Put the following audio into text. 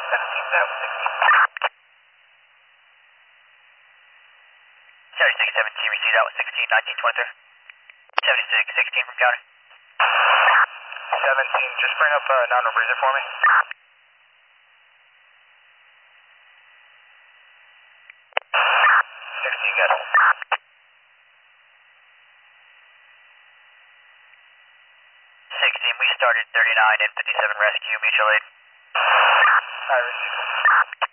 17's out, 16. 76, 17, received out, 16, 19, 23. 76, 16 from county. 17, just bring up non-rebreather for me. 16, good. 16, we started 39 and 57 rescue, mutual aid. Alright, receive.